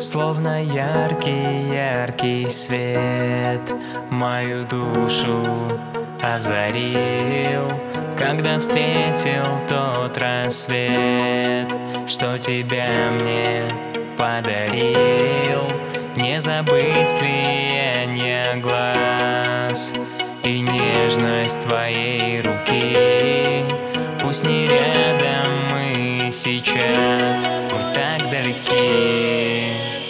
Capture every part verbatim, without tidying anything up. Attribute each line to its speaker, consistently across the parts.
Speaker 1: Словно яркий-яркий свет мою душу озарил, когда встретил тот рассвет, что тебя мне подарил. Не забыть слияние глаз и нежность твоей руки. Пусть не рядом мы сейчас, мы так далеки.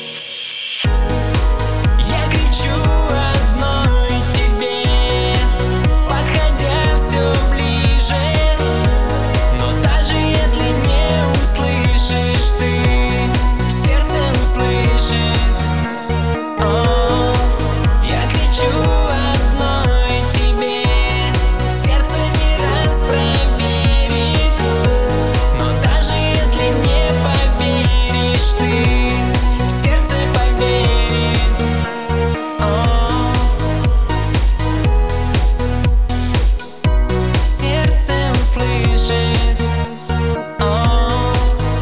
Speaker 1: Я кричу одной тебе, подходя все ближе, но даже если не услышишь ты, сердце услышит. О, я кричу одной тебе, сердце не раз проверит, но даже если не поверишь ты, сердце поверит. О, сердце услышит. О,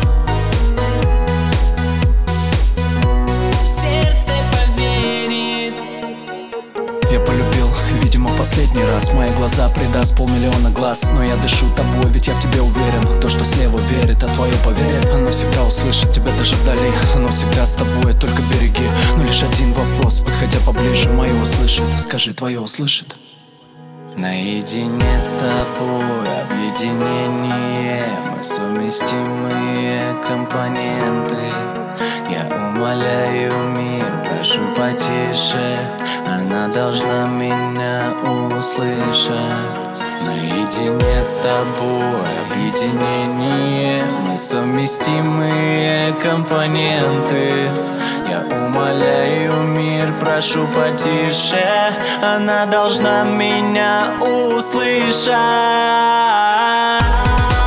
Speaker 1: сердце поверит.
Speaker 2: Я полюбил, видимо, последний раз. Мои глаза предаст полмиллиона глаз, но я дышу тобой, ведь я в тебе уверен. То, что слева верит, а твое поверит. Оно всегда услышит тебя даже вдали. Оно всегда с тобой, только береги. Но лишь один вопрос, подходя поближе, мое услышит. Скажи, твое услышит. Наедине с тобой объединение, мы совместимые компоненты. Я умоляю мир, прошу потише, она должна меня услышать. Наедине с тобой объединение, мы совместимые компоненты. Я умоляю мир, прошу потише, она должна меня услышать.